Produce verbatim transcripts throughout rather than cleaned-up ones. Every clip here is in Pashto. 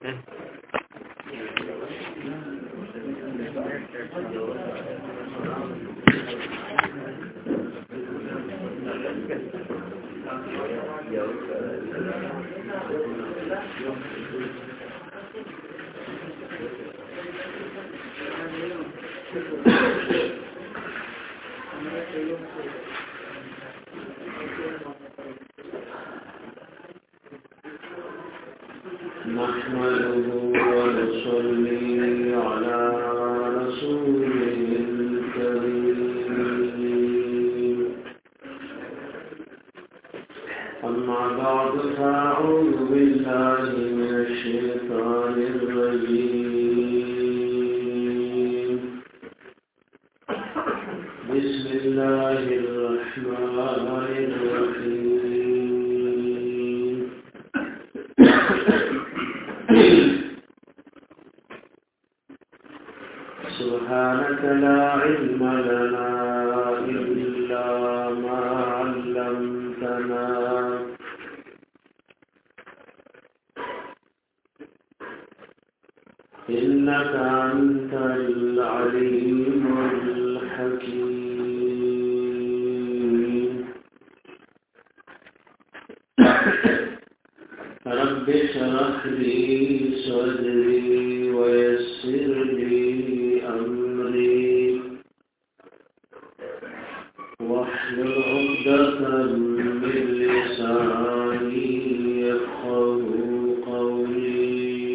نحمده ونصلي على رسوله الكريم أما بعد فأعوذ بالله من الشيطان الرجيم بسم الله الرحمن الرحيم سبحانك لا علم لنا إلا ما علمتنا إنك أنت العليم الحكيم رب اشرح لي صدري ويسر لي أمري واحلل عقدة من لساني يفقهوا قولي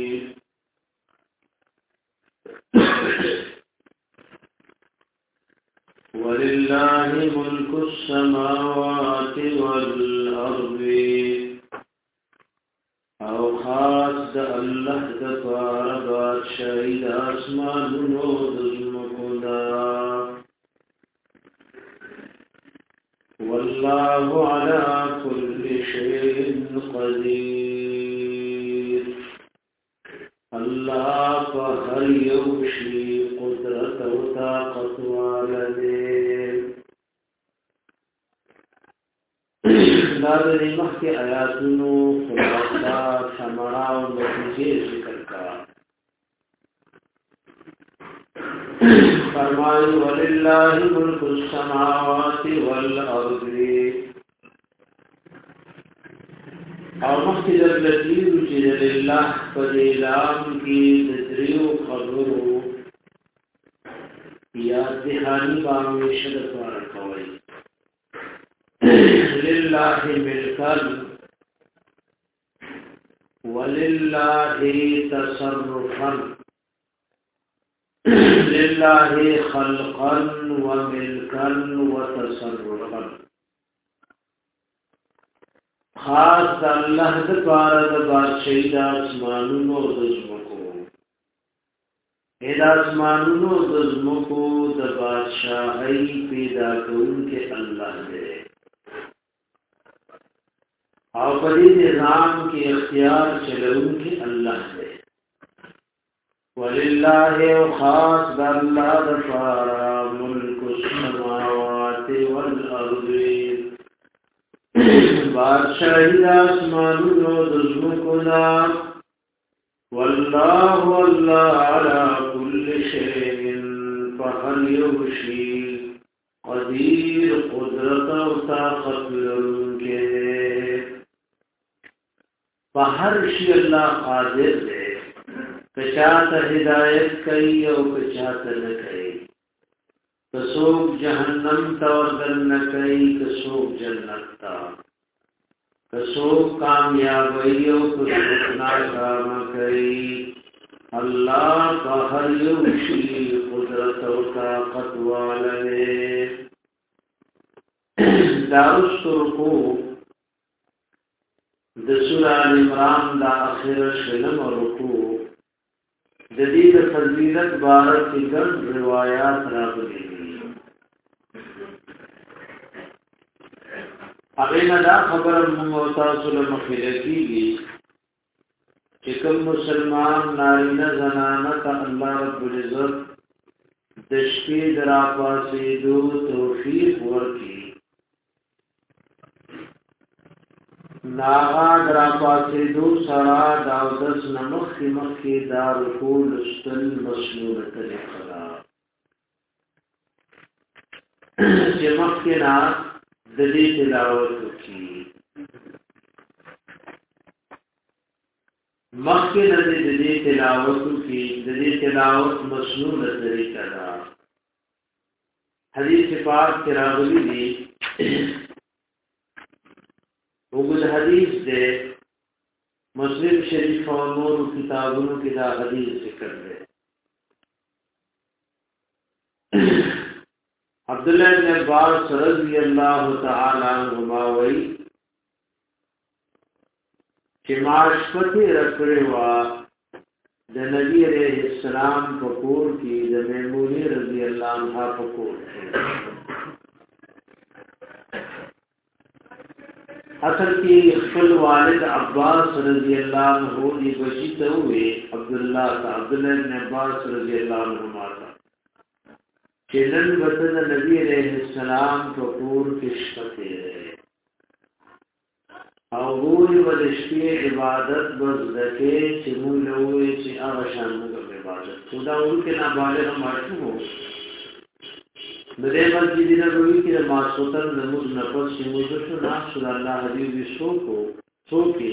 ولله ملك السماوات والأرض او خاص د الله د پاره بادشاہي د اسمانونو د زمکو دا والله على كل شيء قدير الله په هر یو شی قدرت او طاقت والده دا د مخکې آیاتونو خلاصه ثمره او نتیجې ذکر کړه فرمایي ولله ملک السماوات والارض او مخکې د لذیذ چې لله په اعلان کې د دریو خبرو یا ذهاني باندې شرط ورکوي لله ملكا ولله تصرفا لله خلقا وملكا وتصرفا خاص الله د پاره د بادشاہي د اسمانونو د زمکو د اسمانونو د زمکو د بادشاہي پیدا کوونکی الله دی او په دې نظام کې اختیار چلوونکی الله دی ولله خاص د الله د پاره ملک السماوات والارض بادشاہي د اسمانونو د زمکو دا والله والله على كل شيء فهل يوشي قدير قدرت او طاقت لرونکي بہر شی اللہ قادر دے کچاہتا ہدایت کئی او کچاہتا نکئی کسوک جہنم توردن نکئی کسوک جنت تا کسوک کامیابی او کسوک ناکام کئی اللہ بہر یوشی قدرت و طاقت والے دارست رکو د سورہ ال عمران دا اخر شلم رکوع د دې د فضیلت بارے ذکر روایت راغلي دي هغه دا خبر موږ تاسو له مخې کېږي چې کوم مسلمان نارینه زنانه ته الله رب العزت د شپې درا پاسې دو توفیق ورکړي ناغا درا پاسې دو سرا داو دس نمخ کی مخ کی دار کول استل مسنون طریقه دا چې مخ کی نا د دې تلاوت کی مخ کی نه د دې تلاوت کی د دې تلاوت مسنون طریقه دا حدیث پاک کې راغلی دی وګد حدیث دے مسلم شریف او نور کتابونو کې دا حدیث ذکر دی عبد الله بن عباس رضی الله تعالی عنہما وی چې ماشپتی رکړې وا د نبی علیہ السلام په کور کې د میمونې رضی الله عنها په کور کې اصل کې خپل والد عباس رضی الله عنه دی بچی ته وې عبد الله عبد الله بن عباس رضی الله عنهما چې نن وته د نبی علیہ السلام په کور کې شپته او ګوري ول شپې عبادت بس دکې چې موږ نوې چې هغه شان موږ عبادت خدا ورکه نه بالغ ماشوم دغه مسجد نبوي کې د ماسوتن د موږ نه پس چې موږ شو نه صلی الله حبيب وسو کو څوکي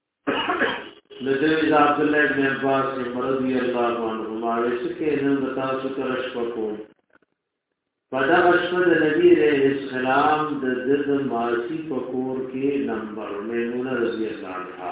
لږه عبد الله بن عباس رضی الله عنه ماوي چې نن تاسو کرش پکو پدا ورشد نبی علیہ السلام د ذد ماسی پکور کې نمبر میمونہ رضی الله عنها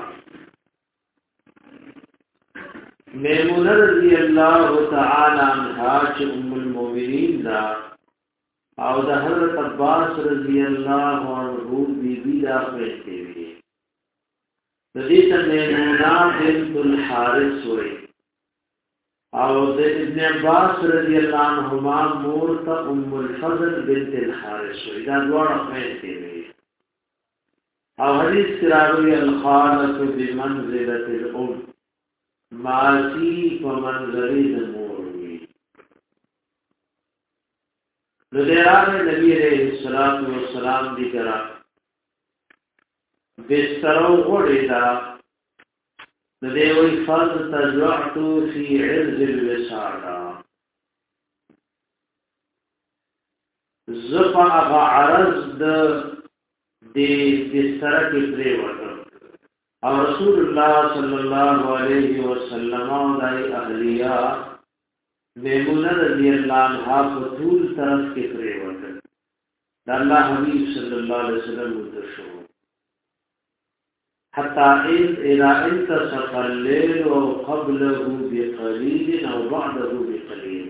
میمونہ رضی الله تعالی عنها چې ام المؤمنین دا او د حضرت عباس رضی الله عنه بی بی دا پېټې وي د دې ته میمونہ بنت الحارث وي او د ابن عباس رضی الله عنهما مور ته ام الفضل بنت الحارث وي دا دواړه پېټې وي او حدیث راوي الخالة بمنزلة الام ماسی په منزلې د مور وي نو دیرانه نبی علیہ الصلوۃ والسلام دی کرا بسترو غړی دا نو دی وی فرض تجرعت فی عرض الوسادا زفا اغا عرض دی بستر کی پریوٹا او رسول اللہ صلی اللہ علیہ وسلم او دائی اہلیہ میمونہ رضی اللہ عنہ په ټول طرف کې پرې وکړ د الله حبیب صلی الله علیه وسلم ودشو حتى اذا انتصف الليل وقبله بقليل او بعده بقليل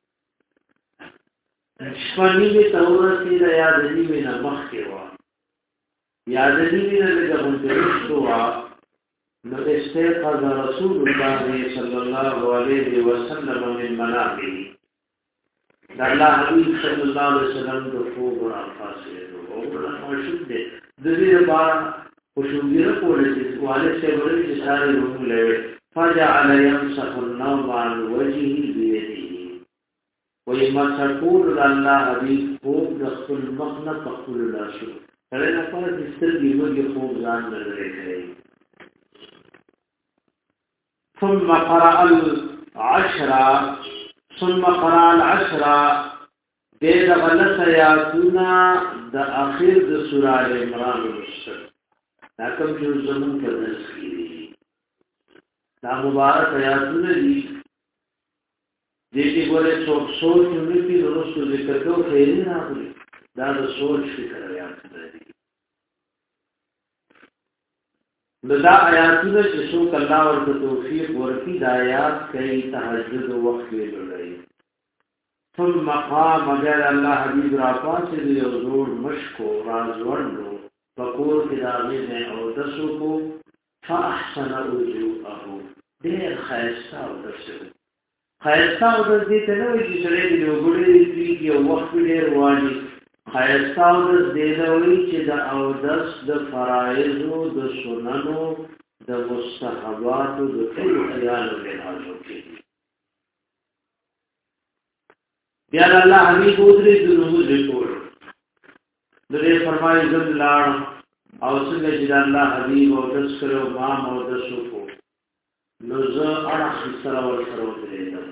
شپنی به تورسی د یاد دی نه مخ کې وا یاد دی نه لږه غونډه وا نو استيقظ رسول الله صلى الله عليه وسلم من منامه دا الله حبیب صلی الله علیه وسلم د خوب را فاصله او مرشد دې د دې لپاره خوشوګیره کولې چې والد څخه ورته چې ساري روح لوي فجعل يمسح النوم عن وجهه بيده ويما تقول الله حبیب خوب د خپل مخنه تقول لا شو کله نه پاره د سترګې وګي خوب ځان لري کوي ثم قرأ العشرة ثم قرأ العشرة دید غلط آیاتونا دا آخر دا سورہ عمران مستر لیکن جو زمون کا نسخی دی دا مبارک آیاتونا دی دیتی گوڑے سوک سوچ نکی درستو ذکر کو خیلی ناکلی دا دا سوچ فکر آیاتونا دی دا آیاتونه چې څوک الله ورته توفیق ورکړي دا آیات کوي تهجد وخت لري ثم قام مگر الله حبیب را پاسې دی او زور مشکو راز ورنو فقور کې دا نه او دسو کو فاحسن وجوهه ډېر خیستا او دسو خیستا او د دې ته نو چې سره دی وګړي چې یو وخت ډېر وایي خیستاو دس دیدوی چې د اودس د فرائضو د سننو د مستحباتو د ټول خیالو لحاظو کې بیا الله حبیب ودری د نماز کول دغه فرمایي زم لاړ او څنګه چې الله حبيب او دس کړو ما مو دس وکړو نو زه اړه سره ور سره ودرېدم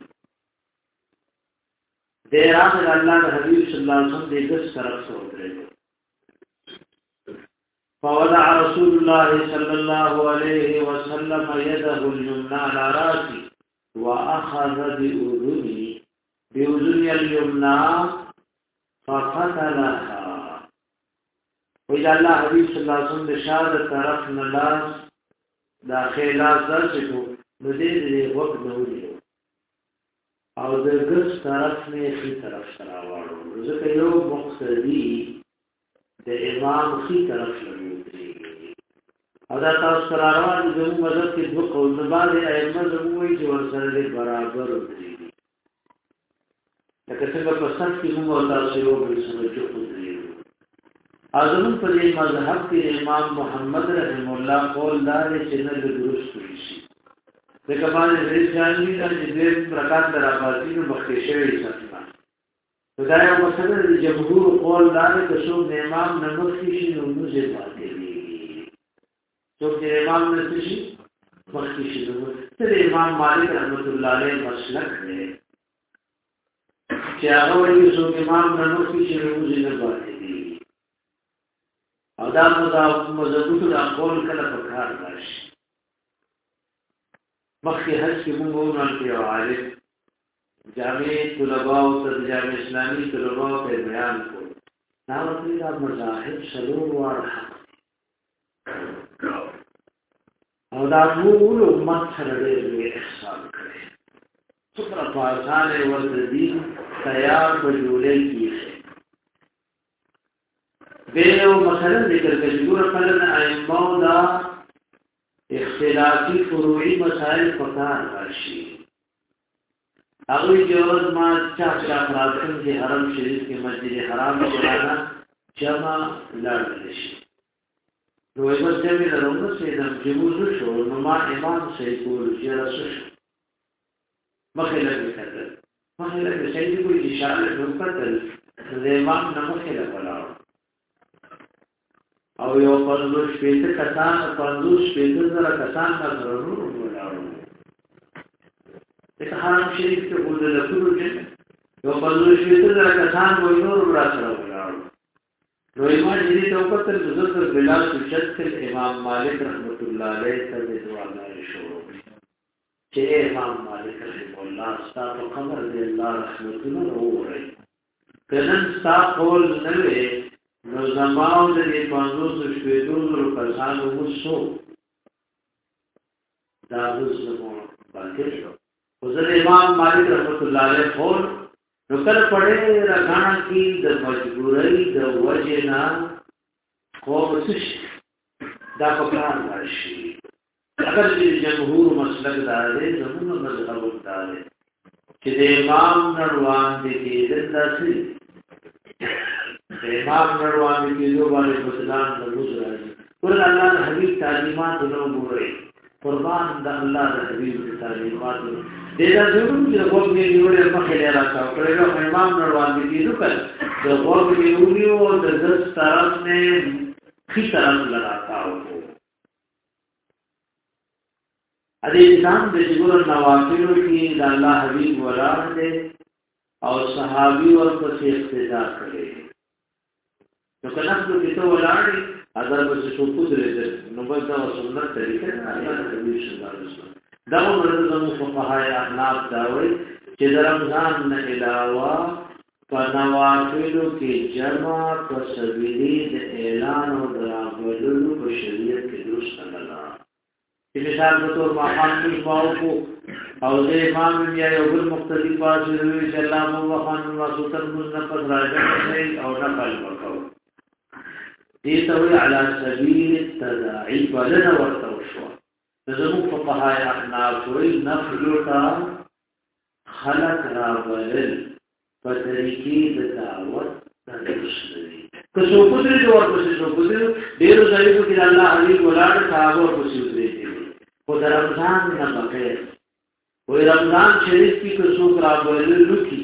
دیران الله حبيب صلی الله علیه وسلم دې دس طرف سره ودرېدم فوضع رسول الله صلى الله عليه وسلم يده اليمنى على راسي واخذ باذني باذني اليمنى فقتلها وإذا الله حبيب صلى الله عليه وسلم شهادة طرف نلاس داخل لاس درشکو ندیر دی وقت نوریو او د ګس طرف نه خي طرف سره واړو ځکه یو مقتدی د امام خي طرف لري او دا تاسو سره روان دي زموږ مذهب کې دوه قول نه بعد ائمه زموږ چې ورسره برابر دي لکه څنګه په صف کې موږ تاسو یو بل سره چوکو دي اذن په دې مذهب کې امام محمد رحم الله قول دار چې نه درست شي دغه باندې دې ځانګړي د دې پرکات دراباسي نو بخښي شوی څه دا یو مسله د جمهور قول دار چې څو امام نه مخکې شي نو موږ یې پاتې دي څوک امام نه شي مخکې شي نو ته امام مالک رحمت الله علیه مسلک دی چې هغه وایي څو امام نه مخکې شي نو موږ یې پاتې دي او دا مذهبونو د اقوال کله په کار راشي مخکې حج کې موږ ورنل کې عارف جامع طلباء او جامع اسلامي طلباء په بیان کو دا ورته د مذاهب شلور وار او دا ټول امت سره ډېر احسان کړي څومره په ځانه ورته دي تیار په جوړې کې دیو مثلا ذکر کړي ګور کله ائمه دا اختلافي فروعي مسائل پکار راشي هغه جواز ما چا چا فراتن کې حرم شریف کې مسجد حرام ولانا جمع لاړل شي نو یو څه مې راوړل چې د جمعو شو نو ما امام صحیح کول چې راشي مخه لګی کړل مخه لګی چې کوئی اشاره وکړل د امام نه مخه لګاو او یو پنځوس شپېته کسان پنځوس شپېته زره کسان ما سره ورو ولاړو د حرم شریف کې وګړي له ټولو چې یو پنځوس شپېته زره کسان وای نور را سره ولاړو نو امام دې ته وکړل چې حضرت بلال سجد امام مالک رحمت الله علیه ته دعاګانې شروع چې امام مالک رحم الله ستاسو خبر دې الله رحمت الله ووري کله ستاسو قول نه وي نو زماو د دې پنځوس شپېتو زرو کسانو وسو دا وسو باندې شو حضرت امام مالک رحمت الله علیه قول نو کله پړې راغانا کې د مجبورۍ د وجنا قوم څه دا په کار راشي اگر چې جمهور مسلک دار دې زموږ مذهب دار چې د امام نړوان دي د داسې امام نړوان کې یو باندې مسلمان د روز راځي ور الله د حبيب تعلیمات نو ګوري قربان د الله د حبيب تعلیمات دې دا ضرور چې وګ دې جوړه مخه لرا کا کړو امام نړوان کې نو کړ د وګ دې یو د دس طرف نه خي طرف لگاتا ہو ادي انسان د جوړ نوافل کې د الله حبيب ولار دې او صحابي ورته اقتدا کړي نو کله چې ته ولاړې اگر به څه کو درې نو به دا سنت طریقه الله نبی صلی الله علیه وسلم دا مرده زمو فقهای احناف دا وایي چې د رمضان نه علاوه په نوافلو کې جمع په سبیلي د اعلان او د راغلو په شریعت کې درست نه ده چې مثال په تور ماخان کې پاو کو او د امام بیا یو بل مختلف پاسې وی چې الله مو وخان نو سوتر مزنفذ راځي او نه قلب وکاو دې ته وی علی سبیل التداعی ولنا ورتوشوا زمو فقهای احناف وی نفل تا خلق راغلل په طریقې د دعوت د رسولي که څو کو دې جوړ پسې څو کو دې ډیرو ځایونو کې الله علی ولاړ صحابه پسې ودرې دي په رمضان نه بقیر وی رمضان شریف کی که څوک راغلل لوکي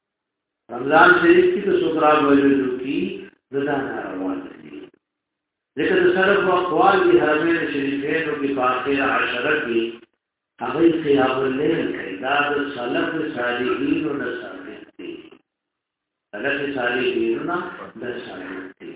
رمضان شریف کی که څوک راغلل لوکي زدا روان دي ذکر سلف و اقوال کی حرمین شریفین کی باقی عشرہ کی هغه قیام الليل کوي دا د سلف صالحین او د صالحین دي سلف صالحین نه د صالحین دي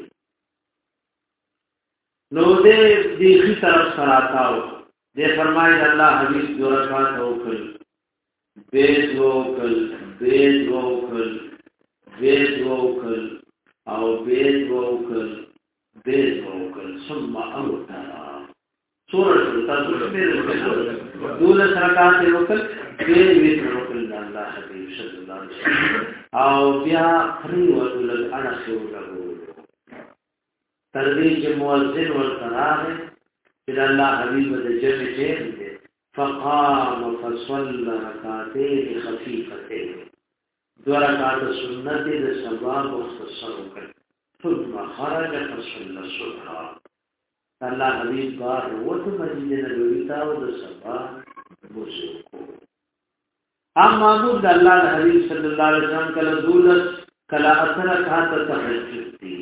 نو دې دې طرف سراتاو دې فرمایي الله حبیب جو رکعت وکړ بیت وکړ بیت وکړ بیت وکړ او بیت وکړ بیت وکړ ثم اوتر سورۃ تاسو دول سرکات وکړ بیت بیت وکړ الله حبیب صلی الله علیه وسلم او بیا فری ورول انا شو لګو تر دې چې مؤذن ورته چې الله حبیب د جنت دی فقام فصلى ركعتين خفيفتين دو ركعات سنت د سبا مختصر کړ ثم خرج فصلى الصبح الله حبیب بار وته مسجد نبوی ته او د سبا وشو اما محمود الله حبیب صلی الله علیه وسلم کله دولت کله اثر رکعات تهجد دي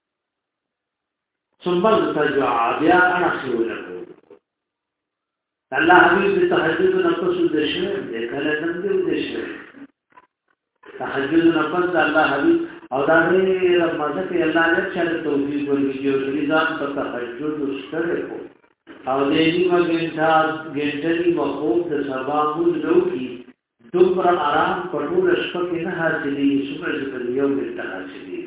ثم تجع بیا انا خيول الله حبیب د تهجد نفس د شهر د کله نن د شهر تهجد نفس الله حبیب او دا دې رمضان کې الله نه چل توفیق ورکړي او ځان په تهجد وشتره کو او دې نیمه ګنټه ګنټې مخوب د سبا مول نو کی دومره آرام پټول شپه کې نه حاصلې څومره چې یو ګنټه حاصلې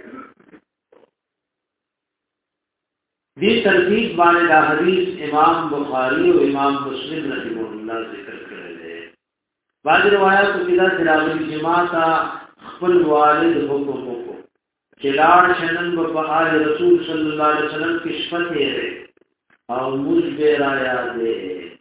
دی ترتیب باندې دا حدیث امام بخاری او امام مسلم رحمه الله ذکر کړل دي بعض روایتو کې دا راغلي جماعت خپل والد حکم وکړو چې لاړ شنن په آل رسول صلی الله علیه وسلم کې شپته یې او موږ به را یادې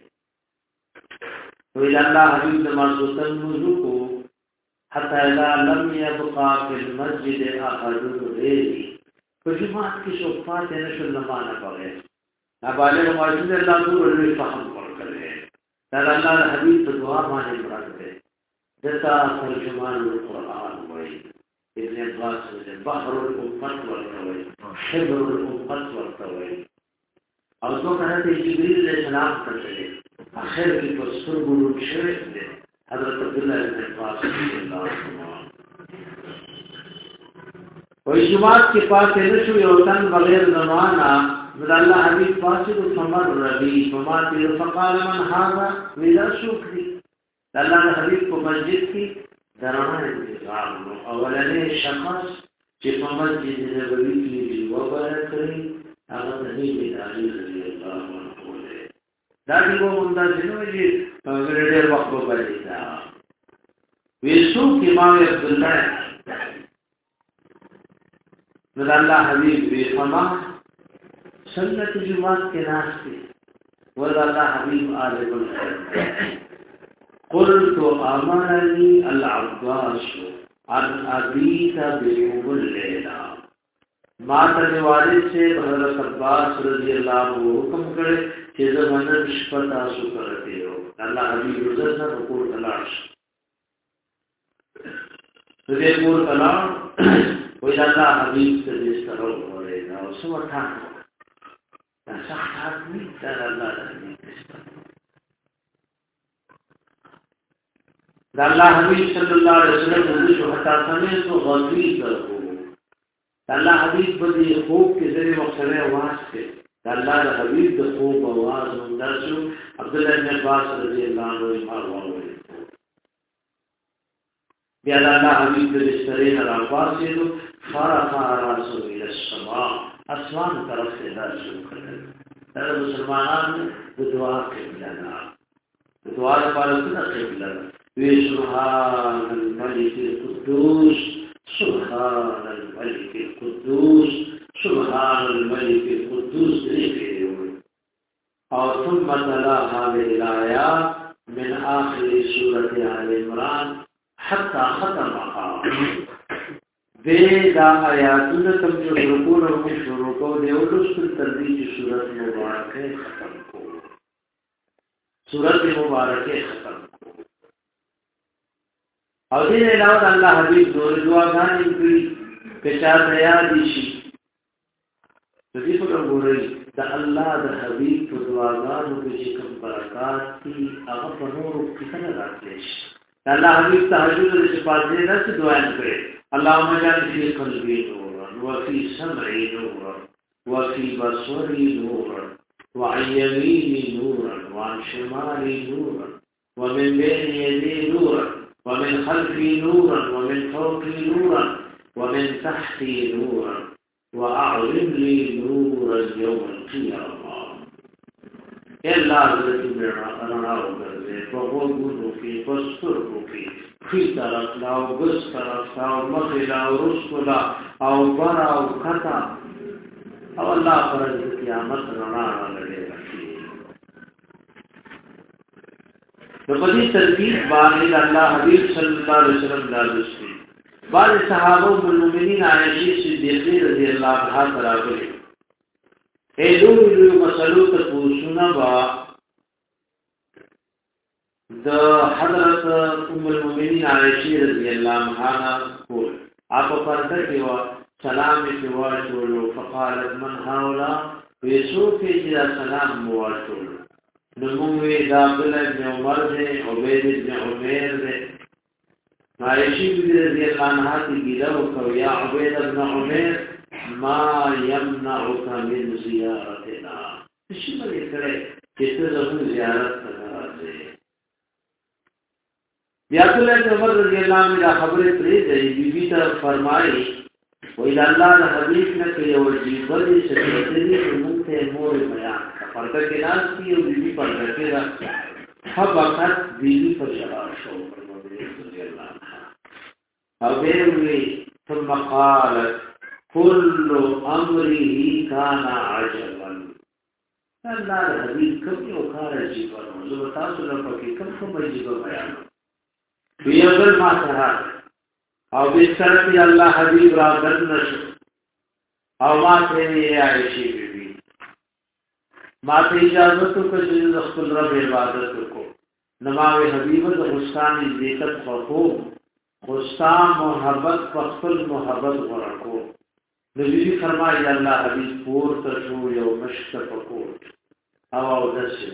وی الله حبیب نماز وسلم کو حتی لا لم يبقى في المسجد احد غيره فجماعت کی شوفات نشل نمانا بغیر نابالغ موجود اللہ کو بلوی فهم ورکرے در اللہ حبیب دعا مانے مراد ہے جتا ترجمان القرآن ہوئی ابن عباس ہوئی بحر الامت ورکوئی حبر الامت ورکوئی اور دو کہتے جبریل علیہ السلام کرتے آخر کی پسر گلوک شرف دے حضرت عبداللہ ابن عباس رضی اللہ عنہ وی جماعت کے پاس نشو یوتن بغیر زمانہ مد اللہ حبیب فاسد فمر ربی فماتی فقال من حاضر ویدہ شکری اللہ حبیب کو مسجد کی درانہ انتظار لو اولنے شخص چی فمسجد نبوی کی جلوہ برہ کری اگر نبی بداری رضی اللہ عنہ لے داکی کو مندہ جنو جی گریڈر وقت کو بریتا ویسوک امام عبداللہ نو الله حبیب وی فما سنت جماعت کے ناشتے ورد الله حبیب عالم الحرم قلت امرنی العباس ان ابیت بحب اللیلہ ماتا والد سے حضرت عباس رضی اللہ عنہ حکم کرے کہ زمانن شپتا سو کرتے ہو اللہ حبیب رضا رکور تلاش رضی پور تلاش وی اللہ حبیب سے دیسترو بولے گا اور سو اٹھا دا سخت آدمی در اللہ حبیب دیسترو دا اللہ حبیب صلی اللہ علیہ وسلم حضور حتی سمیں تو غضوی کرو دا اللہ حبیب بدی خوب کے ذریعے مقصد آواز سے دا اللہ حبیب دا خوب آواز مندر شو عبداللہ ابن عباس رضی اللہ عنہ امار والوئے بیا اللہ حبیب دلسترین العباس سے فارفع راسو الى السماء اسمان طرف سے در شروع کرنے در مسلمانان دعا قبلنا دعا پالتنا قبلنا وی سبحان الملک القدوس سبحان الملک القدوس سبحان الملک القدوس دیکھے ہوئے اور ثم تلا هذه الآیات من آخر سورة آل عمران حتی ختمها دے دا آیاتون کم جو رکون و شروع کو دے اولوستن تردیج صورت مبارک ختم کو صورت مبارک ختم کو اور دین علاوہ اللہ حبیب دور دعا گانی کوئی پچار دیادی شی دې په ګورې د الله د حبيب په دعاګانو کې کوم برکات دي هغه په نور کې څنګه راځي الله حبيب تهجد د صفات دې نه دعا کوي اللهم اجعل في قلبي نورا وفي سمعي نورا وفي بصري نورا وعن يميني نورا وعن شمالي نورا ومن بين يدي نورا ومن خلفي نورا ومن فوقي نورا ومن تحتي نورا وأعلم لي نورا يوم القيامة إلا الذي رأى وبرزه فغوه في فستره في في طرف لا وبس طرف لا ومخلا ورسلا أو برا أو خطا او الله فرض قیامت رڼا لګي په دې ترتیب باندې الله حبيب صلی الله علیه وسلم دا دستي بعض صحابه المؤمنین عائشہ صدیقہ رضی الله عنها راغلي اے دوی دوی مسلو ته پوښتنه وا د حضرت ام المؤمنین عائشہ رضی الله عنها کول اپ پرده کې وا سلام میواشولو فقالت من هؤلاء ويسوع في سلام مواشولو نموي دابل ابن عمر دے عبید ابن عمیر دے عائشہ رضی اللہ عنہا کی گیلہ کو یا عبید ابن عمیر ما يمنعك من زیارتنا اسی بلے کرے کتے زمون زیارت کرنا دے بیا عبد عمر رضی اللہ عنہ خبر پری دی بی بی تا فرمائی وإذا الله حبيب نك يوجي بدي سكتري مونته مور بیان پرده کې ناس دی او بیبي پرده کې را حبقت بیبي پر شرار شو رضی الله عنها او وی ثم قالت كل امره كان عجبا الله حبيب کوم یو کار عجیب ورو زه تاسو له پکې کوم کوم عجیب بیان وی اول ما سره او بستر کې الله حبيب را دنشو او ما ته یې عائشہ بیبي ما ته اجازه تو چې د خپل رب عبادت وکړو نماوي حبيب د حسان عزت خو حسان محبت خپل محبت ورکو نبی فرمایي الله حبيب پور ته شو یو مشت پکور او او دسه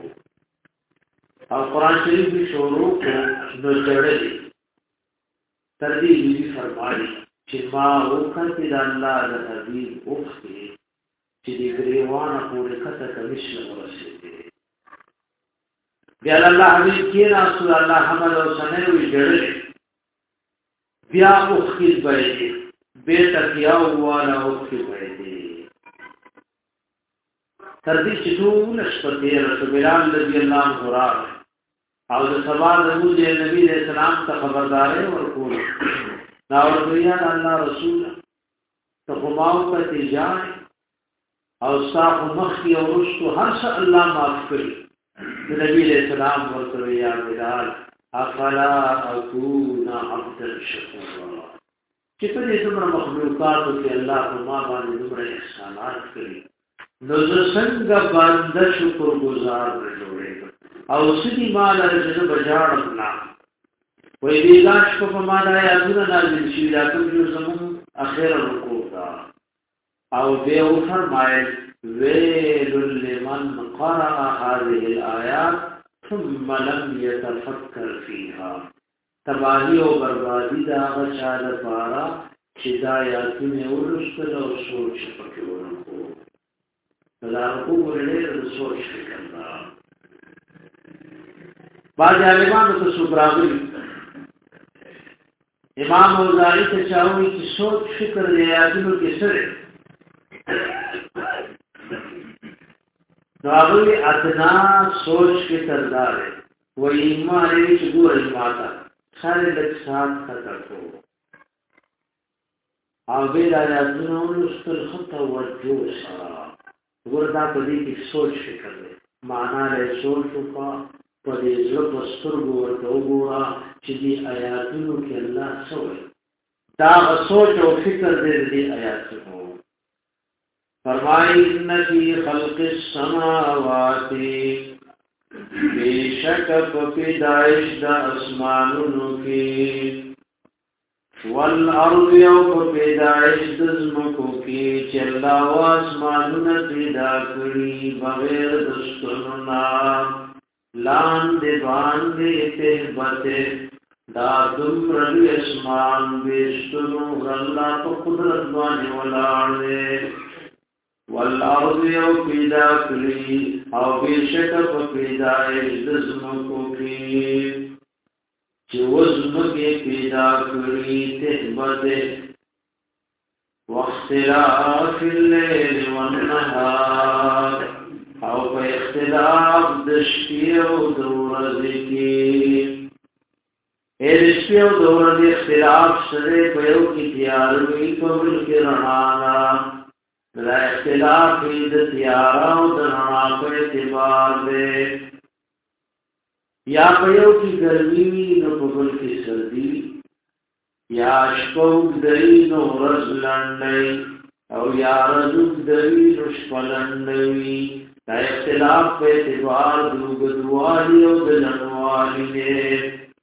او قران شریف به شروع کو نو جوړې تر دې نبی فرمایي چې ما وکړ د الله د حبيب وختي چې دې غریوانه پورې کته کمیشن ورسېږي بیا الله حبيب کې رسول الله حمد او ثنا وی جوړې بیا وختي به به تکیا والا وختي به تر دې چې ټول شپه رسول الله رضی الله عنه راغ او د سبا د نبی رسول الله ته خبرداري ورکول دا ورته الله رسول ته قوماو ته ځای او صاحب مخي او رشتو هر څه الله معاف کړي نبی رسول الله ورته یا بلال افلا اكون عبدا شکورا چې په دې څومره مخلوقات کې الله په ما باندې څومره احسانات کړی نو زه څنګه باندې شکر گزار جوړې او سدي مال رجل بجاړم نه وې دې لاش په ما دا یادونه نازل شي دا کوم زمون اخر رکوع دا او به فرمایل ويل لمن قرأ هذه الآيات ثم لم يتفكر فيها تباہی او بربادی دا غشا د پارا چې دا یاتونه ورسته او سوچ پکې ورکو دا کو ورلې د سوچ وکړه باج عالمانو ته سوبراغلی امام اوزاعی ته چاوي چې سوچ فکر دی یاتونو کې سره ناغلی ادنا سوچ کې تردار و ایمان ری چې ګورې ماته خاله د سات خطر کو او به دا یاتونو ورستل خطه ورجو سره وردا په دې کې سوچ فکر دی معنا له سوچ کا په دې ځل پستر ورته وګورا چې دې آیاتونو کې الله سوې دا سوچ او فکر دې آیاتونو فرمائی ان فی خلق السماوات بیشک پیدائش دا اسمانونو کی والارض یو پیدائش دزمکو کی چلا واسمانون پیدا کری بغیر دستننا لان دے باندے تہبت دا دمرلی اسمان بیستنو اللہ تو قدرت بانے ولاڑے والارض یو پیدا کری او بیشک پیدائش دزمکو کی چه وزمکی پیدا کری تحبت واختلاف اللیل والنهار او پا اختلاف دشتی و دورزی کی اے دشتی و دورزی اختلاف سرے پیو کی تیاروی قبل کی رنانا لا اختلاف د تیارا و درنا په اعتبار دے یا پیو کی گرمی نو پبل کی سردی یا شپوک دری نو رز لندی او یا رزوک دری نو شپلندوی دا اختلاف پہ اعتبار دوگدوالی او دلنوالی دے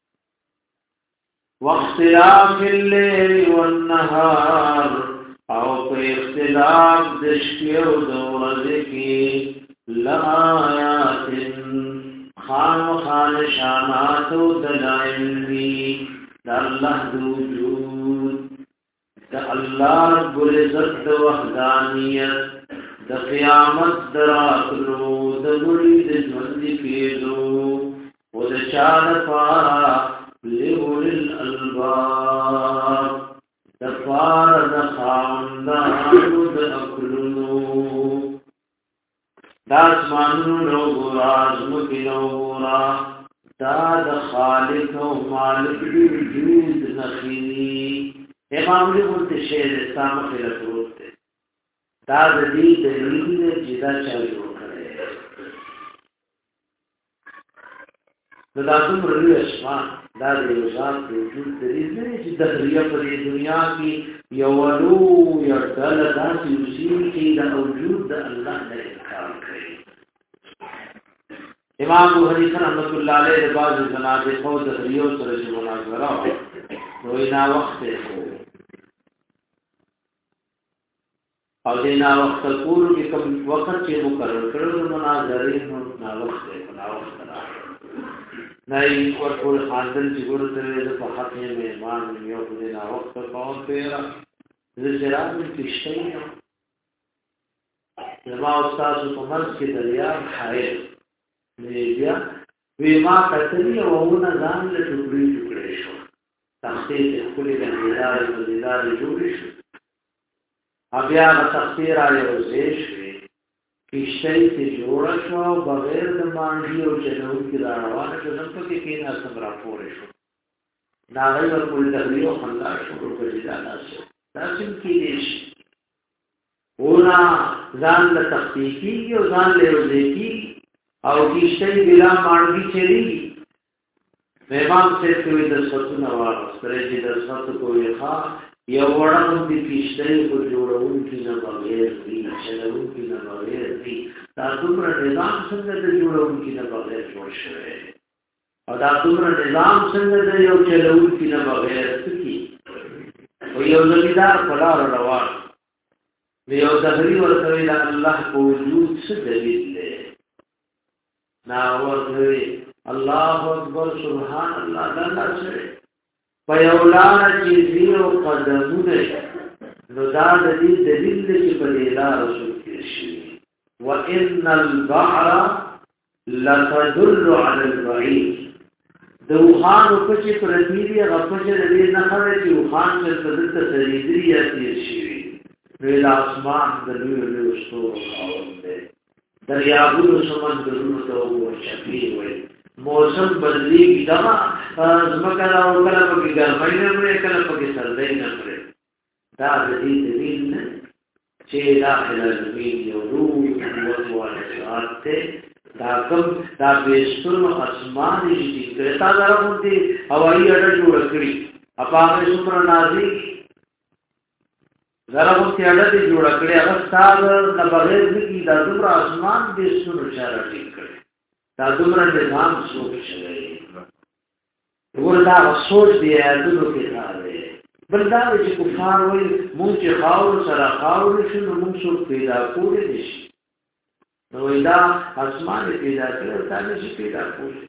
واختلاف اللیل والنهار او پہ اختلاف دشتی او دورزی کی لآیات خان و خان شانات و دلائل دی دا اللہ دوجود دا اللہ رب العزت دا وحدانیت دا قیامت دراتلو دا مرید جوندی کیدو و دا چار پارا لیول الالباب دا پارا دا خاندان و دا اکلنو دا اسمانونو گورا ازمکنو گورا دا دا خالق و مالک دی وجود نخیلی امام لی بولتے شہر اسلام خیلت روتے دا دا دی دلیل جدا چاہیو کرے دا دم روی اسمان دا دا وزاد کی وجود دلیل نہیں چی دخلیہ پر یہ دنیا کی یولو یا دل دا سی اسی کی دا وجود دا اللہ نے انکار کرے امام ابو حنیفہ رحمۃ اللہ علیہ بعض جناب خود دخلیوں سره چې مناظره وینا وخت کو او دینا وخت کول کې کوم وخت چې مقرر کړو مناظره نو نا وخت کو نا وخت را نه ور ټول خاندل چې ګورته په حق یې مهمان یو په دینا وخت په پیرا زجران کې شي زما استاد په مرز کې دریا حائل بیا وی ما کتلی وونه ځان له ټوکړي ټوکړي شو تختې ته خپل د دیدار د دیدار جوړ شو بیا د تختې را یو زیش وی کیشته ته جوړ شو بغیر د مانډي او چلو کې راوانه چې نن په کې کې نه سم را پورې شو دا غي ورکول د لیو خندا شروع کړی دا ناسه دا څنګه کېږي ونا ځان له تختې کې او ځان له وځي او کیشتای بلا مانگی چلی مهمان سے کوئی دستو نوار سره چې دستو کوئی ښا یو وړاندې دی کیشتای کو جوړون کی نه بغیر دی چلون کی نه بغیر دی دا دومره نظام څنګه د جوړون کی نه بغیر جوړ شوی او دا دومره نظام څنګه د یو چلون کی نه بغیر کی او یو زمیدار پلار روان یو دهری ورته د الله په وجود څخه دلیل دی ناوردوی اللہ اکبر سبحان اللہ دانا سرے پیولانا چیزی و قدمون نداد دی دلیل چی پلیلا رسول کرشی وَإِنَّ الْبَحْرَ لَتَدُلُّ عَلَى الْبَعِيدِ دوخان اپچی پردیری غپچی ردی نخوی چی وخان چل پدلت سریدری یا تیرشیوی ویل آسمان دلوی ولی استور خواهن دے دریابونو سمندرونو ته ورچپی وي موسم بدلیږي دا زمکه دا وکړه په ګرمۍ نه پرې کله په سردۍ نه پرې دا د دې دلیل نه چې داخله زمین یو روح قوت والشات دا کوم دا بهشتونو اسمان دي چې تا درته هوایي اډه جوړ کړی اپا څومره نازي زراو ته اړه دې جوړ کړې هغه ستاره د بغیر دې د دومره اسمان دې سونو اشاره کړې دا دومره نظام سوچ شوی وردا سوچ دی اته کې راځي بلدا چې کفار وي مونږ چې خاور سره خاور شنو مونږ څو پیدا کولې نشي نو دا اسمان پیدا کړو تا نشي پیدا کولې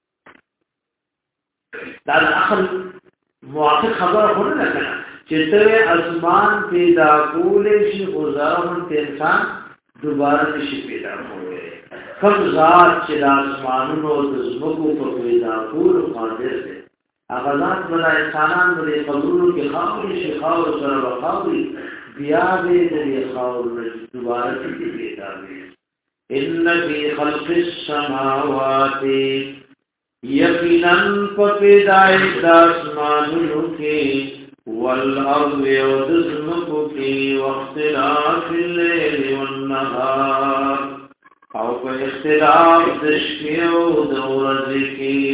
دا عقل موافق خبره خونه نه کړه چې ته اسمان پیدا کولې شي غزارون ته انسان دوباره نشي پیدا کولې کوم ذات چې د اسمانونو د زمکو په پیدا کولو قادر دی هغه ذات بل انسانان د قبرونو کې خاور شي خاور سره وخاوري بیا به د خاور دوباره کې پیدا وي ان فی خلق السماوات یقینا فپیدائش د اسمانونو کې والارض یودزمکو کې واختلاف الليل والنهار او په اختلاف د شپې او د ورځې کې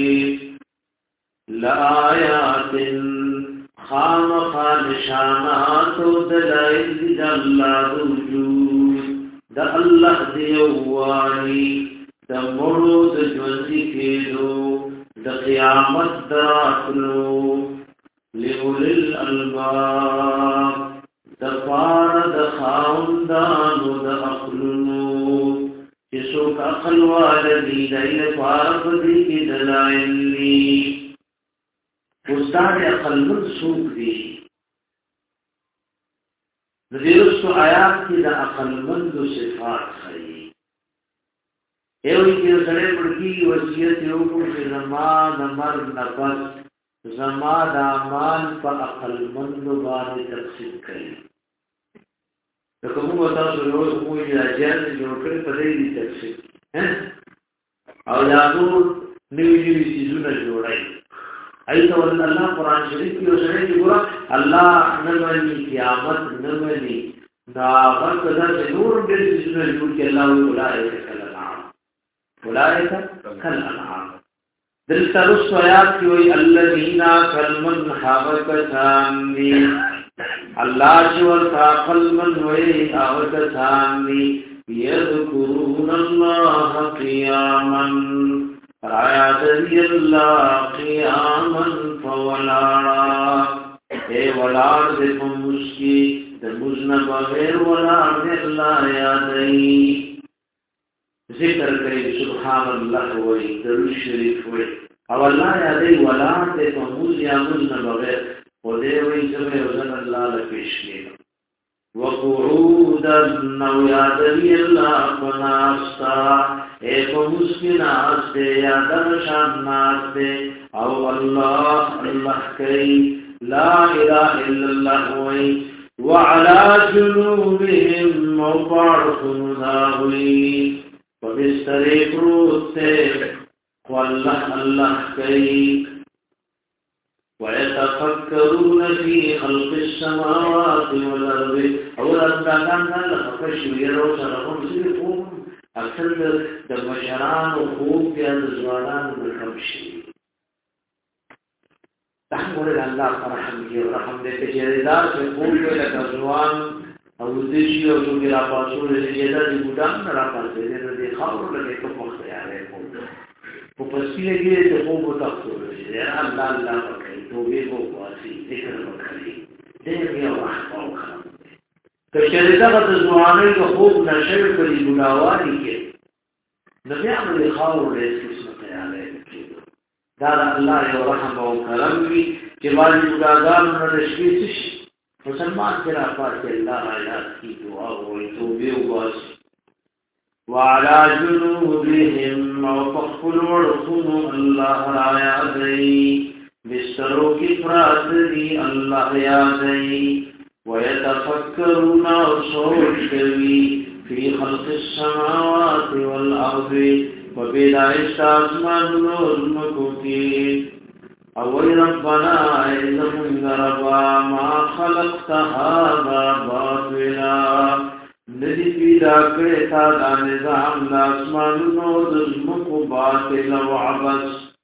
لآیات خامخ نشانات دلائل د الله وجود د الله دیوانی د مړو د ژوند کېدو د قیامت دراتلو لأولي الألباب دفار دخاوندانو دأقلنو جسوک اقل والدی دائل فارق دی کی دلائل لی استاد اقل من سوک دی نزیرستو آیات کی دا اقل من دو صفات خی ایوی کی سڑے پڑکی وسیعت یوکو شی زمان مر نفس زما د اعمال په عقل مند باندې تقسیم کړي دا کوم وتا سره مو یې اجازه جوړ کړی په دې تقسیم او دا نور نیو نیو سيزونه جوړای ایته ول الله قران شریف کې سره دی ګور الله نن قیامت نن دا غږ د نور دې سيزونه جوړ کړي الله اولائک کلام اولائک کلام دلتا رسو آیات کی وی الذین کلمن حاوکتان دی اللہ شورتا قلمن وی حاوکتان دی یذکرون اللہ قیاما رایات دی اللہ قیاما فولارا اے ولار دے فمسکی دمزن بغیر ولار دے اللہ یادئی ذکر کئی سبحان اللہ وی درود شریف وی او اللہ یادی ولان دے فموز یا مزن بغیر خودے وی زمین وزن اللہ لپیشنی وقعودا نو یادی اللہ فناستا اے فموز کی ناستے یا درشان ناستے او اللہ اللہ کئی لا الہ الا اللہ وی وعلا جنوبهم موبارکن داوی وبستری پروت تے واللہ اللہ کئی ویتفکرون فی خلق السماوات والارض اور انداکان دا لخفش ویرو سرخون سری خوب اکثر دا مشران و خوب کیا دزوانان بلکمشی تحمل اللہ فرحم کی ورحم دیتے جیدار سے خوب کے لکا زوان او دیشی او جو میرا پاسول لیدہ دی بودان نرا پاسے دینا دی خاور لگے تو مختیارے خوب وہ پسی لگے تو خوب و تختور لیدہ اللہ اللہ بکری توبے کو پاسی ذکر بکری دیر میا وحبا و خرم کشریدہ کا تزوانے کا خوب نشر کری بوداوانی کے نبی عمل خاور لیس قسمت آلے بکی دار اللہ و رحم و کرم کی جبالی بودادان نرشوی سشی مسلمان کرا پاس اللہ آیات کی دعا ہوئی توبے واس وعلى جنوبهم وفقل ورسول الله آیادئی بسترو کی فراتری اللہ یادئی ویتفکرون وصوش کبی فی خلق السماوات والارض وبیدائش آسمان نظمکو کی اوی ربنا ایزم ربا ما خلقت هذا باطلا ندی پیدا کرتا دا نظام دا اسمانونو دزمکو باطل و عبس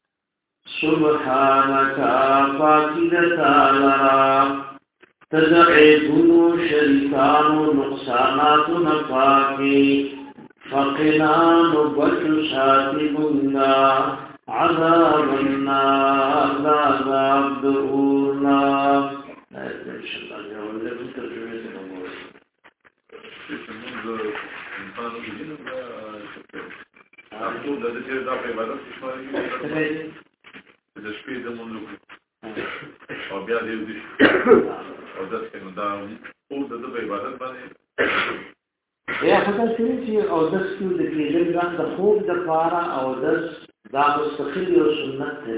سبحانکا فاکدتا لرا تزعیدونو شریکانو نقصاناتو نفاکی فقنانو بچو ساتی منگا عذاب النار عذاب دورنا شیطان یې ولې ترجمه سره وایي چې موږ انسان دې نو تاسو د دې د عبادت په اړه د شپې د مونږ او بیا دې دې او د څنګه دا او د عبادت باندې یا خدای چې او د څو د کېدل د خوب د پاره او د دا مستقل یو سنت دی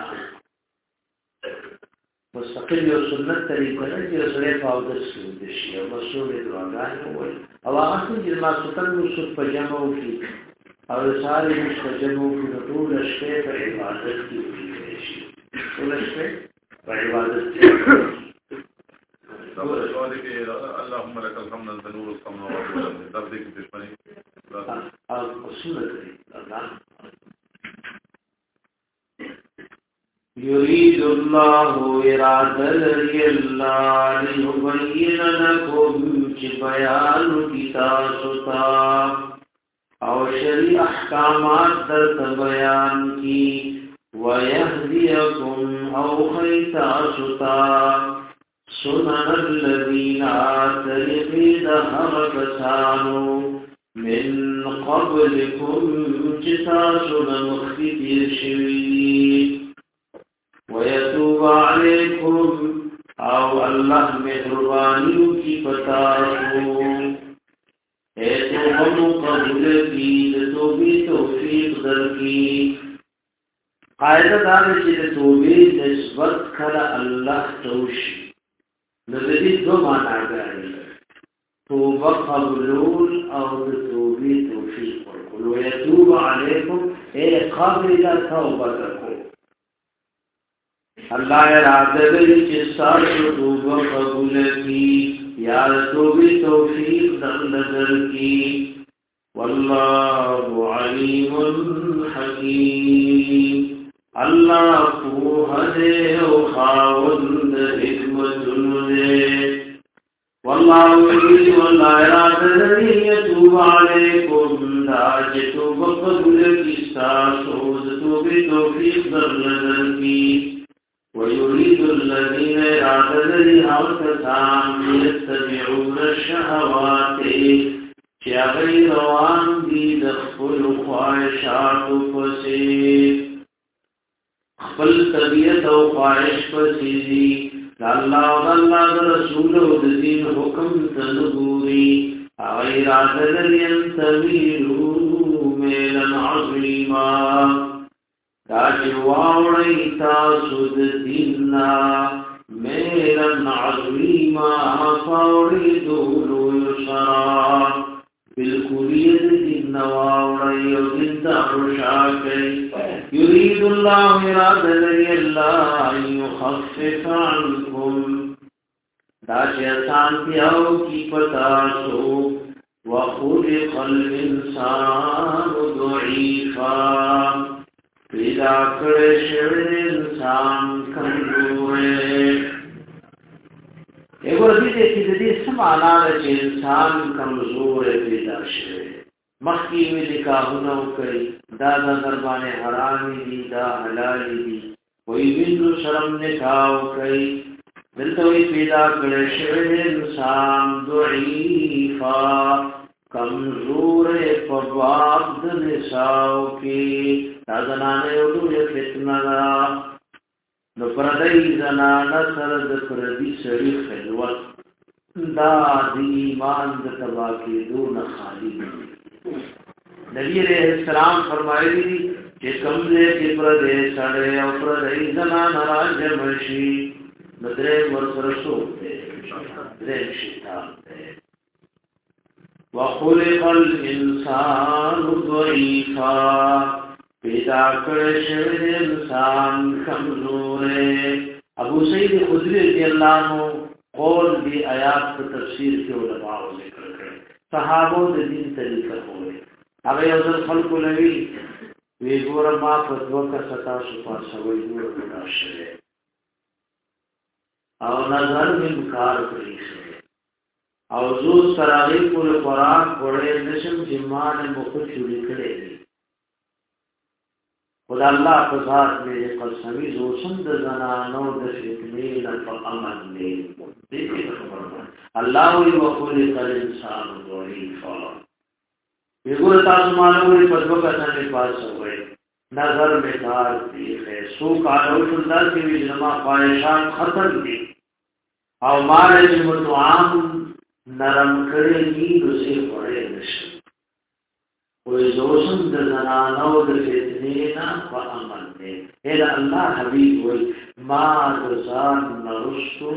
مستقل یو سنت طریقه نه چې سره په د څو د شی او مسول دراګان وي او هغه چې ما ستل وسو په جمع او کې او ساري مستجمو کې ټول شپه په عبادت کې وي شي ټول شپه په عبادت کې اللهم لك الحمد انت نور السماوات والارض تبدي في تشمني او سورة الله يريد الله إرادة الله ليبين لكم بيان كتاستا او شرع احکامات در بیان کی ويهديكم او خيتاستا سنن الذين تلقي دهر بسانو من قبلكم جتاسنا مختبر شوي ويتوب عليكم او الله مهربانيو کی پتاسو ایتو ہمو قبول کی توبی توفیق در کی قاعدہ دانے چی توبی نسبت کل اللہ توشی نبدی دو مانا گئی توبہ قبلول او توبی توفیق ورکل ویتوب علیکم اے قابل توبہ رکو اللہ ارادہ گئی چی سار توبہ قبول کی یا توبی توفیق در نظر کی واللہ علیم حکیم اللہ پوہ دے و خاوند حکمت دے واللہ علیم واللہ ارادہ دے یتوب علیکم داج توب قبول کی ساسوز توبی توفیق در نظر کی ويريد الذين يعتذرون كسام يتبعون الشهوات شاغي روان دي دخل خواهشات فسي خپل طبيعت او خواهش فسي دي الله او الله رسول او دين حکم تنغوري غير عتذرين تميلوا ميلا عظيما داچ واوڑی تاسو د دیننا میرن عظیما فاوڑی دولو یسرا بالکلیت دین واوڑی و دین تحرشاکی یرید اللہ اراد لئی اللہ یخفف عنکم داچ اسانتیاو کی پتاسو وخلق الانسان ضعیفا پیدا کرے شوی انسان کمزورے ایگو رضی دیکھی دی سمانا رچے انسان کمزورے پیدا شوی مخی میں نکاحونو کئی دا دا دربان حرامی دی دا حلالی دی کوئی بندو شرم نکاحو کئی دلتوی پیدا کرے شوی انسان ضعیفا کمزور پباب دنساو کی دا زنانه یودو یا فتنه دا نو پردی زنانه سرد پردی سری خلوت دا دی ایمان دا تباکی دون خالی نبی علیہ السلام فرمائی دی چه کمزے کی پردی سڑے او پردی زنانه راجمشی ندرے ورسرسو دے درے شیطان دے وَخُلِقَ الْإِنسَانُ ضَعِيفًا پیدا کرشد انسان کمزور ابو سعید خدری رضی اللہ عنہ قول بھی آیات پر تفسیر کے علماء ذکر کرے صحابوں دے دین طریقہ ہوئے اگر ازر خلق لگی وی گور ما فتوہ کا ستا شفا سوئی دور بنا شرے او نظر میں مکار کری سے او زود سراغی پور قرآن پڑھے نشم جمان مخد چوری کرے گی خدا الله په ذات دې قسمی زو سند زنانو د فتنې نه په امن دې دې خبره الله وی وخلق الانسان ضعیفا یګور تاسو مانوي په دغه څنګه پاسه وي نظر بیکار دی سو کارو څنګه چې ویلما خواهشات ختم دي او مال چې متعام نرم کړي دي دوی پرې نشي وې زوسم د زنانو د فتنې نه په امن دي اې الله حبيب وي ما ځان نرستو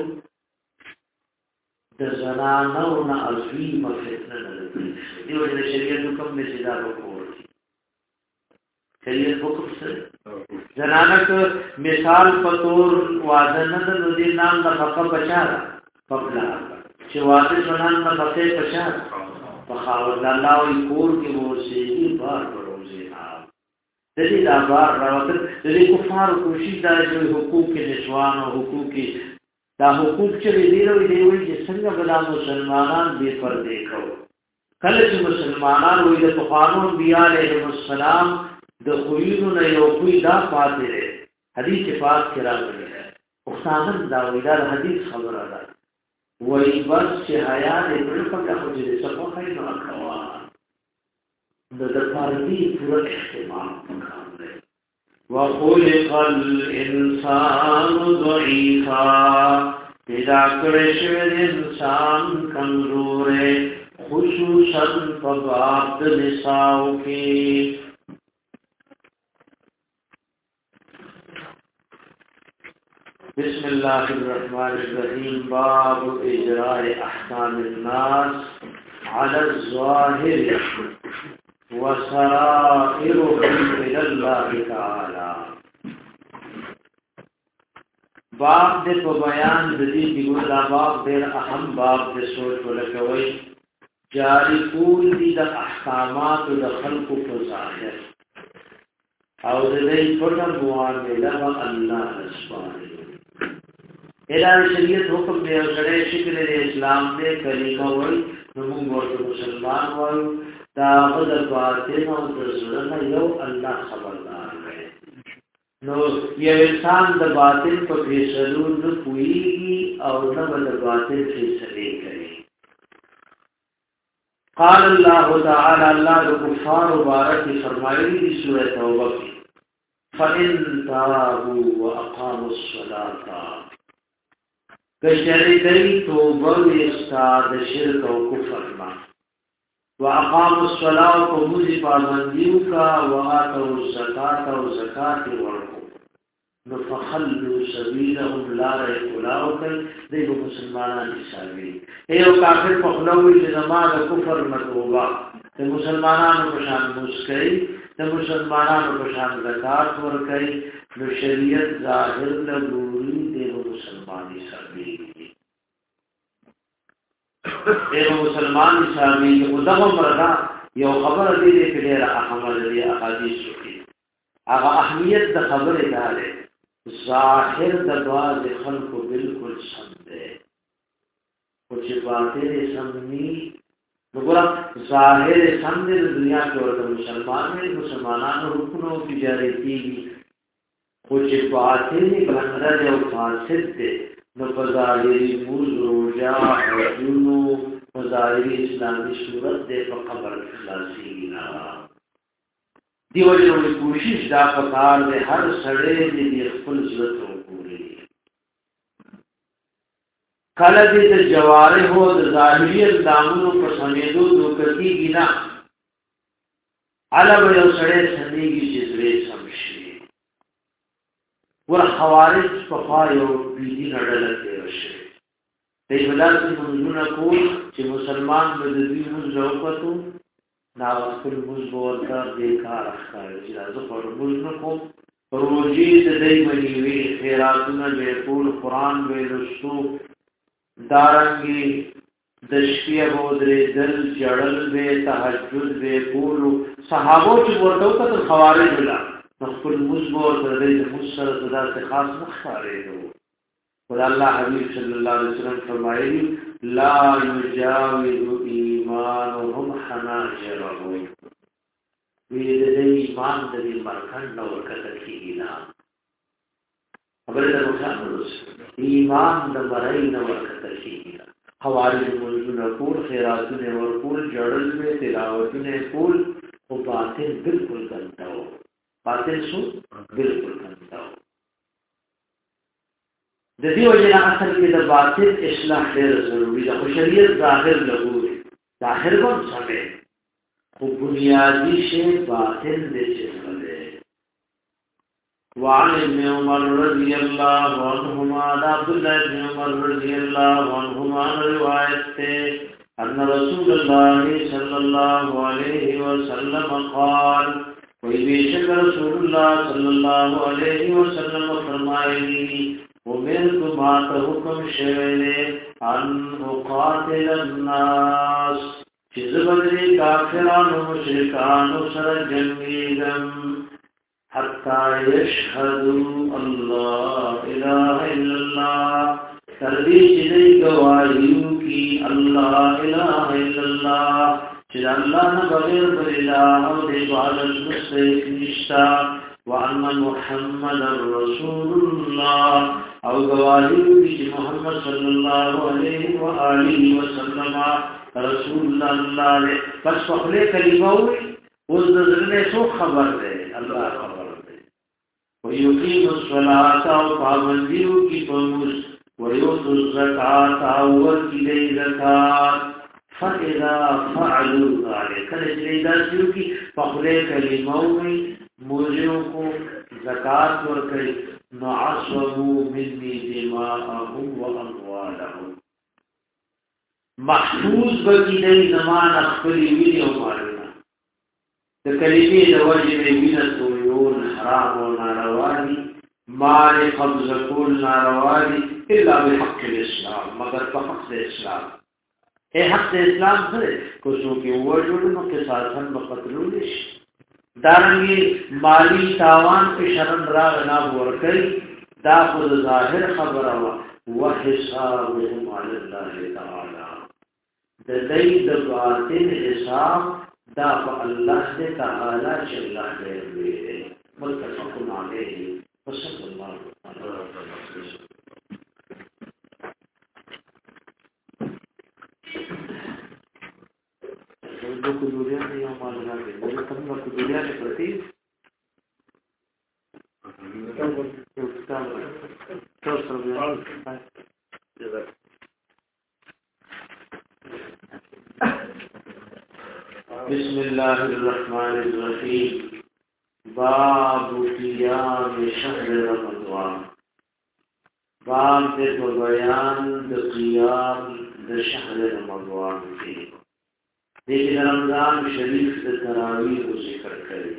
د زنانو نه عظیم فتنه نه دي دیو د شریعت حکم نه سیدا وکړي شریعت حکم سره زنانه مثال پتور واده نه د دې نام د فقہ بچاره پپلا چې واده زنان نه بچي بچاره فخاوت الله او کور کې ورسېږي بار پروزي ها د دې دا بار راوته د دې کفار کوشش دا چې حقوق کې نسوان او حقوق دا حقوق چې دی وی دی وی چې څنګه بلا مسلمانان بے پردې کو کله چې مسلمانان وی د قانون بیا علیه السلام د خوینو نه یو خوی دا پاتې ده حدیث پاک کې راغلی ہے اوسانن دا وی دا حدیث خبره ده وی بس چې حیا دې پر پکا خو دې څه خو نه راکوا د د پردې پوره اهتمام وکړي وخلق الانسان ضعیفا پیدا کړی شوی انسان کمزور خصوصا په باب د نساء کې بسم الله الرحمن الرحيم باب اجراء احكام الناس على الظاهر وسرائرهم الى الله تعالى باب دې په بیان د دې دیو دا باب ډېر اهم باب د سوچ ولکوي جاری کول دي د احکامات د خلقو په ظاهر او د دې ټول معاملې له الله سبحانه اعلان شریعت حکم دی او سره شکل دی اسلام دې کلمه وای نو موږ ورته مسلمان وایو دا د باطن او د زړه یو الله خبردار دی نو یو انسان د باطن په فیصلو نه پوهیږي او نه د باطن فیصله کوي قال الله تعالی الله د کفار مبارک فرمایلی دی سورۃ توبه کې فإن تابوا وأقاموا الصلاة کشری دی توبه استاد شرک او کفر ما واقاموا الصلاه وقوموا پابندیو کا واتوا الزکات او زکات ورکو نو فخلوا سبيلهم لا رجلاو کل دی مسلمانان حسابي ایو کافر په خلوی د زمانه کفر متوبه ته مسلمانانو په شان مسکري ته مسلمانانو په شان زکات ورکړي نو شریعت ظاهر له ګوري د مسلمانۍ حسابي ایو مسلمان حسابي خدغه مردا یو خبر دې دې کړه احمد دې احادیث کې هغه اهمیت د خبره ده ظاهر د باز خلق بالکل سم ده او چې باطن سمني وګوره ظاهر سم دې د دنیا کې ورته مسلمان نه مسلمانانو حکمونو کې جاری کیږي خو چې باطن باندې او فاسد ده نو فظاهری موز روجا او جنو فظاهری اسلامی صورت دے پا قبر اخلاصی نا دیو جو کوشش دا پکار دے ہر سڑے دے دی خپل ضرورت رو پوری کله دې د جوارح او د ظاهری اندامونو په سمیدو دوکتی گینا علاوه یو سړی سندېږي چې زړه سم شي ور خوارج په خایو بيدی نړل کې شي دې بلال چې منځونه کو چې مسلمان به د دې موږ وکړو نا خپل موږ ورته دې کار ښکاري چې تاسو په موږ نه کو روزي دې باندې وی خیراتونه به ټول قران به لستو دارنګي د شپې بودري دل جړل به تهجد به کولو صحابو چې ورته وکړل خوارج ولا خپل مزبور د دې مسر صدا څخه خاص مخاري دو ول الله حبيب صلی الله علیه وسلم فرمایي لا یجاوز ایمانهم حناجرهم وی د ایمان د مرکن نو ورکته کیږي نه خبره ده مخامخ ایمان د برای نو ورکته کیږي حوالې موضوع کول خیراتونه ورکول جړل به تلاوتونه کول او باطل بالکل کنتاو باطل شو بالکل کنتاو د دې وجه اصل کې د باطل اصلاح ډېر ضروری ده خو شریعت ظاهر لګوري ظاهر هم سمې خو بنیادی شی باطل دې څه وعن ابن عمر رضي الله عنهما عبد الله بن عمر رضي الله عنهما روایت ان رسول الله صلى الله عليه وسلم قال ويبشر رسول الله صلى الله عليه وسلم فرمایلی ومرت ما حکم شویلے ان اقاتل الناس چیز بدری کافران و مشرکان و سر جنگیدم حتى يشهدوا الله إله إلا الله ترديش دي گواهيو کی الله إله إلا الله چه الله نبغير بالله و دي بعدت نصرك نشتا وأن محمد رسول الله او گواهيو کی محمد صلى الله عليه وآله وسلم رسول الله بس فخلي كلمة وزدرنه سو خبر ده الله خبر ويقيم الصلاة وقامنديو کی پموس ويؤتوا الزكاة وكلي زكاة فإذا فعلوا ذلك لجليدا سيوكي فخلي كلمومي موجوكو زكاة وركي نعصبوا مني دماءهم وأموالهم محفوظ بكي زمان اخبري ويني ومالنا د کلمې د وجه وینه تویول حرام او ناروا دي مال قبض کول ناروا دي الا بحق الاسلام مگر په حق الاسلام اے حق الاسلام سره کو څو کې وجود نو کې ساتن مقتلول شي دارنګي مالی تاوان په شرم را نه ورکړي دا خو ظاهر خبره وا وحسابهم علی الله تعالی د دې د باطن حساب دا الله دې تعالی چې الله دې وي متفقون علیه وصلی الله علیه وسلم د کوجوریا نه یو مال راغلی دا څنګه کوجوریا نه پرتی یو کتاب تاسو سره بسم الله الرحمن الرحيم باب قيام شهر رمضان باب د بیان د قیام د شهر رمضان کې د رمضان شریف د تراویح ذکر کړي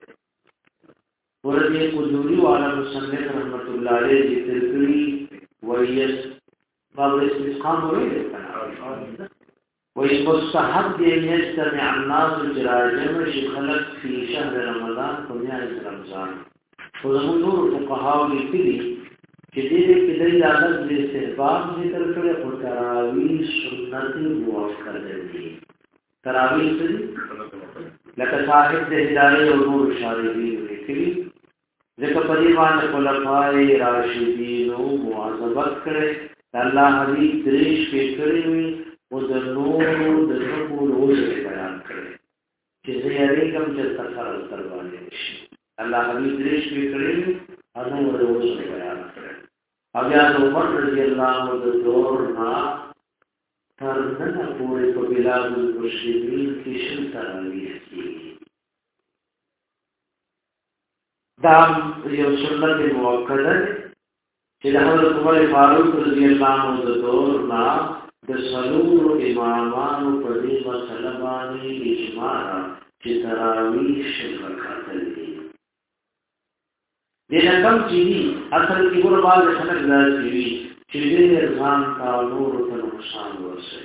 ورته قذوري والا مصنف رحمت الله علیه ذکر کړي ویس باب استقام ویل ويستحب أن يجتمع الناس جراجم خلق في شهر رمضان فنياز رمضان وزمون نور فقهاء لكلي كدير كدير عدد الاستحباب ذكر كده فتراوي سنة موافقة لديه تراوي سنة لك صاحب ده هداية ونور شاربين لكلي ذكر قديمان خلقاء راشدين ومعظبت كده الله حبيب دريش في كريمي او د نور د ټکو روز بیان کړي چې زیارې کوم چې تفصیل تر باندې شي الله حبیب دې شي کړی انو روز بیان کړي او بیا د عمر رضی الله عنه د دور نه تر نن پورې په بلاد المشرکین کې شل تراویح کیږي دا یو سنت موکده چې د حضرت عمر فاروق رضی الله عنه د دور نه د سلور امامانو په دې مسله باندې اجماع چې تراویح شل رکعات دي د رقم چې اصل کې ګور باندې خلک راځي چې دې ځان کا نور ته نقصان ورسي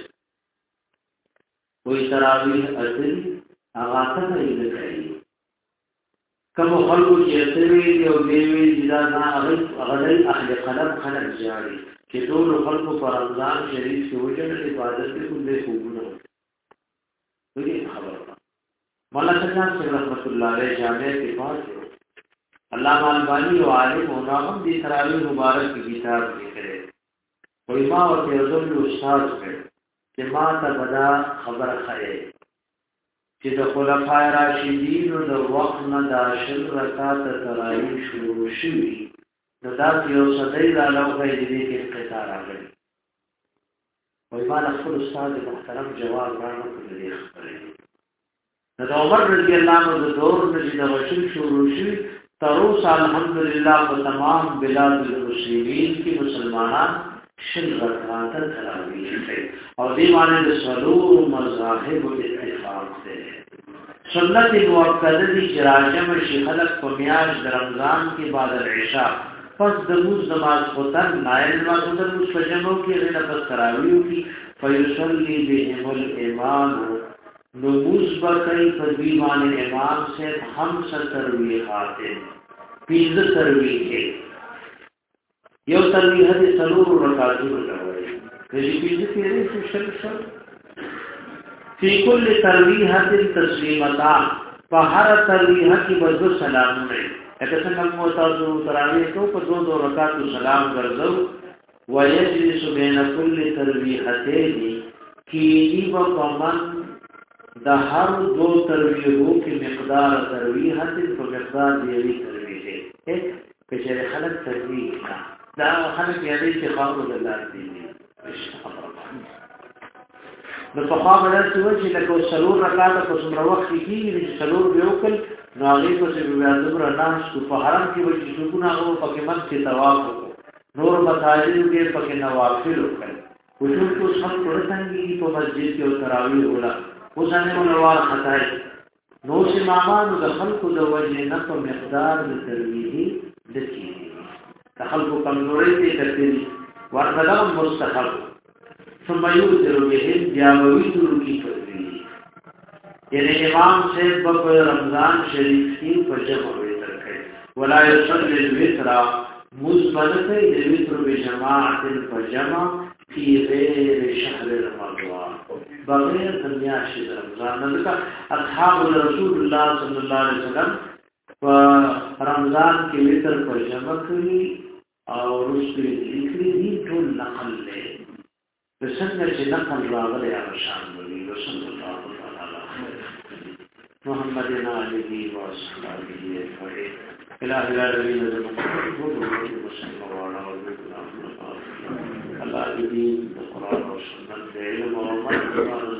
وې تراویح اصلي هغه ته نه کوي کوم خلکو چې اتوي او دیوي دا نه هغه هغه اهل قلم خلک جاري چې ټول خلکو پر رمضان شریف کې وجه عبادت کوي خوبونه وي خبره مولانا سلام صاحب رحمت الله علیه جامع کې پاتې علامه البانی او عالم او ناغم دي تراویح مبارک کی کتاب لیکلي وای ما ورته یو استاد کړ چې ما ته بدا خبر خره چې د خلفای راشدین او د وخت نه د شل رکعات تراویح شروع شوي نو دا یو صدای را لوغې دې کې قطار راغلی وای ما خپل استاد محترم جواب راغلی دې خبرې د عمر رضی الله عنه د دور د رسول شروع شوي تر اوسه الحمدلله په تمام بلاد المسلمین کې مسلمانان شل رکعات تراویح کوي او دې باندې د څلور مذاهب اتفاق دی سنت موکده دي چې راځم شي خلق په میاشت د رمضان کې بعد العشاء پس د موز نماز خطن نائل نماز خطن موز فجمعو کی غیر پس تراویو کی فیصلی بهم الامام نموز بکی فدیوان امام سے خمس ترویحات پیز ترویح کے یو ترویح دی سلور رکاتو رکاوئی کجی پیز کی ریس شل شل فی کل ترویحات تسلیمتان فہر ترویح کی بزو سلام نہیں اگر څنګه مو تاسو تراویح کو په دوه دوه رکعاتو سلام ګرځو ويجلس بين كل ترویحتين کی و قمن د هر دو ترویحو کې مقدار ترویحت په مقدار دی ترویح ہے چې خلک ترویح دا خلک یادې چې خاور د الله دی نو په خوا باندې چې لکه سلور رکعات په څومره وخت کې چې سلور به وکړ نو هغه په څیر بیا دبر ناش په حرم کې وځي چې څنګه هغه په کې من کې طواف نور مساجد کې په کې نوافل وکړي وجود کو سم ورتنګي په مسجد کې او تراویح ولا وسانه منوار خدای نو چې مامان د خلقو د وجه نه په مقدار د ترویح د کې خلقو کمزوري کې تکلیف ورته مستحب ثم يوتر بهم جاوي کی ترویح یعنی امام سے باب رمضان شریف کی فجر وتر ہے ولا يصلي الوتر مثبت الوتر بجماعه الفجمع في غير شهر رمضان بغیر دنیا شهر رمضان نذکر اصحاب رسول الله صلی الله علیه وسلم رمضان کې وتر فجمع کړی او رسول ذکر دي ټول نقل له څنګه چې نقل راغلی هغه شان دی رسول الله محمد علیه و صحبه اجمعین الہ العالمین اللہ دین قرآن و سنت علم و عمل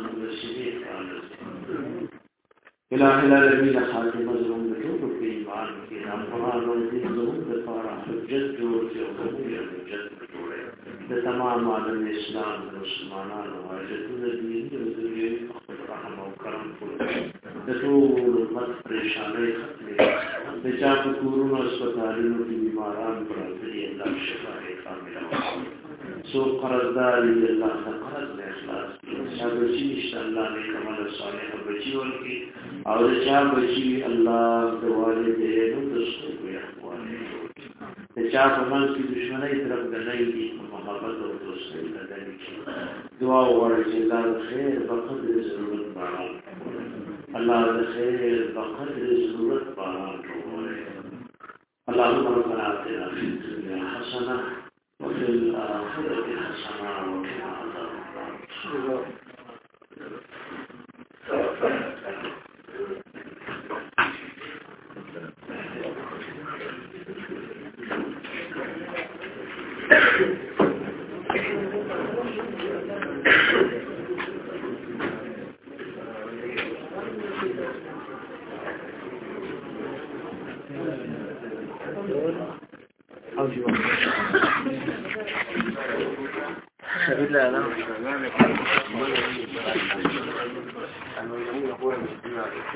الہ العالمین خاتمه زموږ د ټولو په ایمان کې د قرآن او دین زموږ لپاره حجت جوړ کړي او موږ حجت جوړه د تمام عالم اسلام د مسلمانانو حاجتونه دي د دنیا په رحم او کرم کول د ټول مت پریشانې ختمې د چا په کورونو هسپتالونو کې بیماران پراته دي الله شفا یې کامله وکړي سو قرضدار دي الله د قرض نه اخلاص کړي چا بچي نشته الله نه کمال صالح بچي ورکړي او د چا بچي الله د والدینو د سترګو احوال د چا په منځ کې دشمنۍ طرف ګڼي دي محبت او دوستۍ لري دعا وغواړئ چې الله د خیر په قدر ضرورت باندې الله د خیر په قدر ضرورت باندې اللهم ربنا آتنا في الدنيا حسنة وفي الآخرة حسنة وقنا عذاب النار لا لا